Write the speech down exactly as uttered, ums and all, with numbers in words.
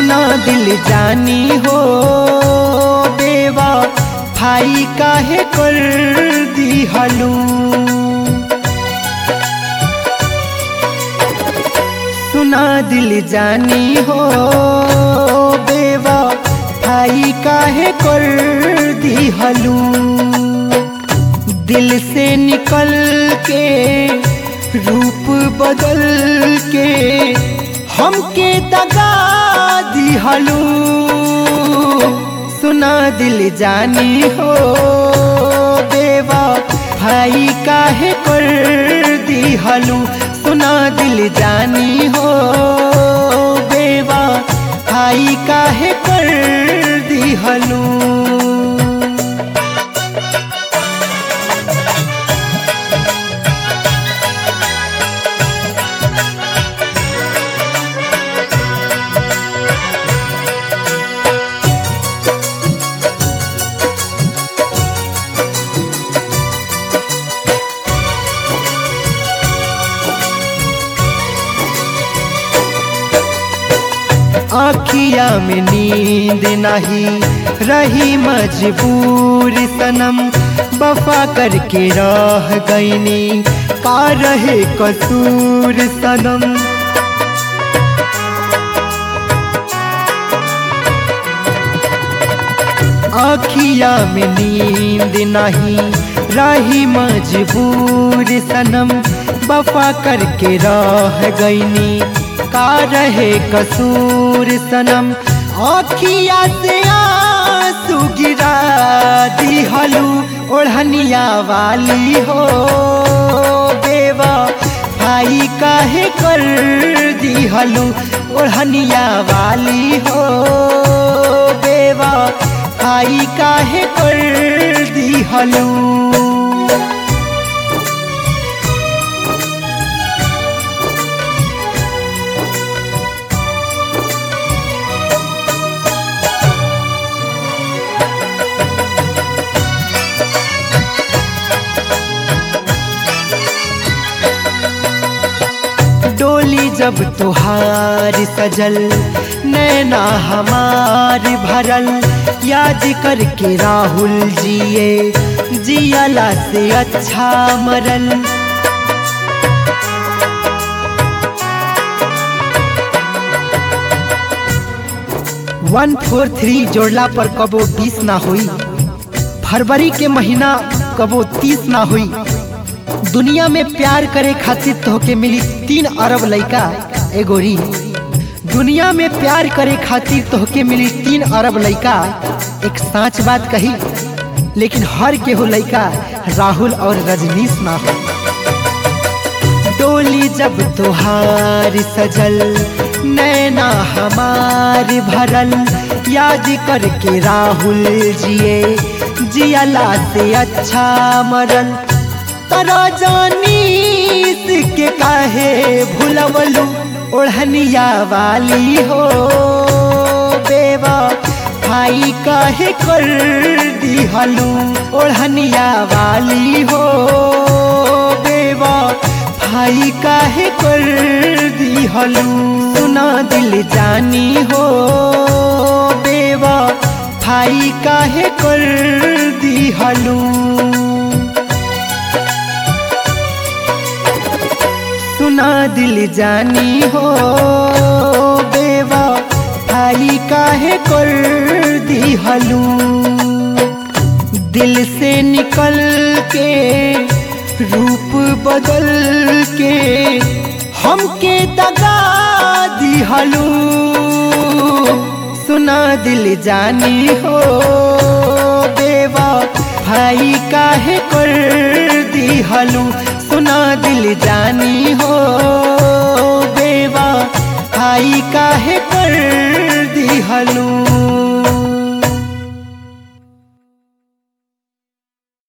सुना दिल जानी हो बेवा भाई काहे कर दिहलू। सुना दिल जानी हो बेवा भाई काहे कर दिहलू। दिल से निकल के रूप बदल के हमके दगा दिहलू। सुना दिल जानी हो बेवा भाई काहे कर दिहलू। सुना दिल जानी हो बेवा भाई काहे कर दिहलू। आँखिया में नींद नहीं रही मजबूर सनम वफा करके रह गईनी का रहे कसूर सनम। आँखिया में नींद नहीं रही मजबूर सनम वफा करके रह गईनी का रहे कसूर सनम। आँखिया से आंसू गिरा दिहलू ओढ़निया वाली हो बेवा भाई काहे कर दिहलू। ओढ़निया वाली हो बेवा भाई काहे कर दिहलू। डोली जब तुहार सजल नैना हमार भरल याद करके राहुल जिए जियाला से अच्छा मरल। वन फोर थ्री जोड़ला पर कबो बीस ना हुई। फरवरी के महीना कबो तीस ना हुई। दुनिया में प्यार करे खातिर तोहके मिली तीन अरब लइका एगोरी। दुनिया में प्यार करे खातिर तोहके मिली तीन अरब लइका। एक साँच बात कही लेकिन हर केहू लइका राहुल और रजनीश ना हो। डोली जब तुहार सजल नैना हमार भरल याद करके राहुल जिए जियाला से अच्छा मरल। तरा जानीस के काहे भुलवलू ओढ़निया वाली हो बेवा भाई काहे कर दिहलू। ओढ़निया वाली हो बेवा भाई काहे कर दिहलू। सुना दिल जानी हो बेवा भाई काहे कर दिहलू। सुना दिल जानी हो बेवा भाई काहे कर दिहलू। दिल से निकल के रूप बदल के हमके दगा दिहलू। सुना दिल जानी हो बेवा भाई काहे कर दिहलू। सुना दिल जानी हो बेवा भाई काहे कर दिहलू।